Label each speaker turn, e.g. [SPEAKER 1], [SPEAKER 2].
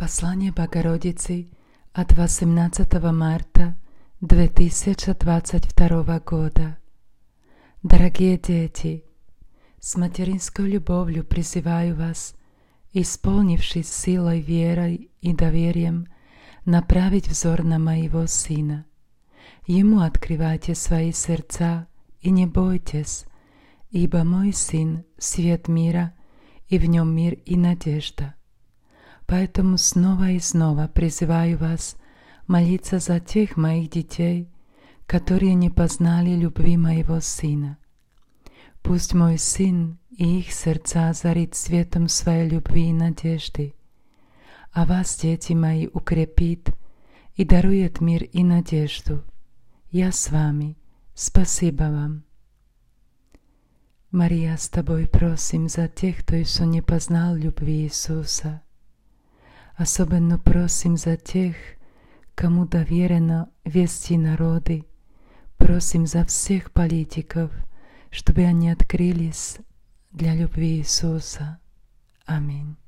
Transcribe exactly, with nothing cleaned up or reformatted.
[SPEAKER 1] Послание Богородицы от восемнадцатого марта две тысячи двадцать второго года. Дорогие дети, с материнской любовью призываю вас, исполнившись силой, верой и доверием, направить взор на моего Сына. Ему открывайте свои сердца и не бойтесь, ибо мой Сын — свет мира, и в нем мир и надежда. Поэтому снова и снова призываю вас молиться за тех моих детей, которые не познали любви моего Сына. Пусть мой Сын и их сердца озарит светом своей любви и надежды, а вас, дети мои, укрепит и дарует мир и надежду. Я с вами. Спасибо вам. Мария, с тобой просим за тех, кто еще не познал любви Иисуса. Особенно просим за тех, кому доверено вести народы. Просим за всех политиков, чтобы они открылись для любви Иисуса. Аминь.